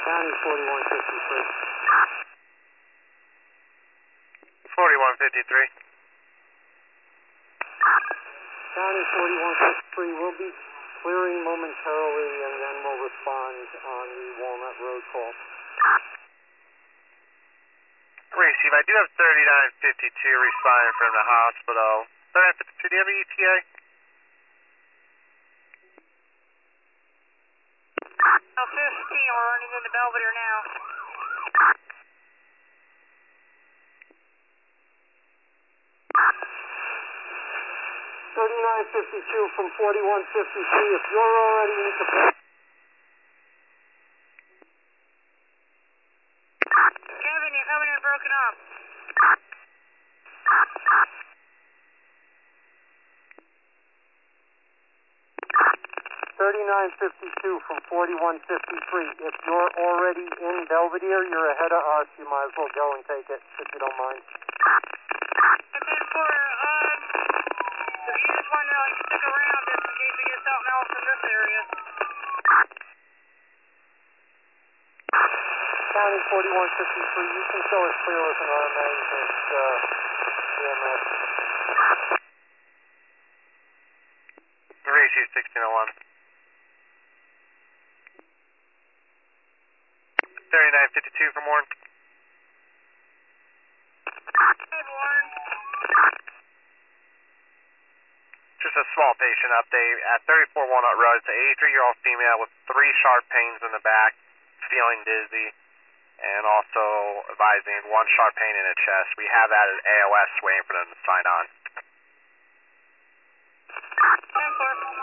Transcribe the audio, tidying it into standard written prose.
County 4153. 4153. County 4153 will be clearing momentarily, and then we'll respond on the Walnut Road call. Receive. I do have 3952 responding from the hospital. 3952, do you have an ETA? 15, we're running into Belvedere now. .3952 from 4153. If you're already in the Kevin, you're coming in broken up. .3952 from 4153. If you're already in Belvedere, you're ahead of us. You might as well go and take it, if you don't mind. And then for, if you just want to stick around just in case we get something else in this area. County 4153, you can show us clear with an RMA and EMS. Receive 1601. 3952 from Warren. Hey, Warren. Just a small patient update. At 34 Walnut Road, it's an 83-year-old female with 3 sharp pains in the back, feeling dizzy, and also advising 1 sharp pain in the chest. We have that at AOS waiting for them to sign on. 10-4.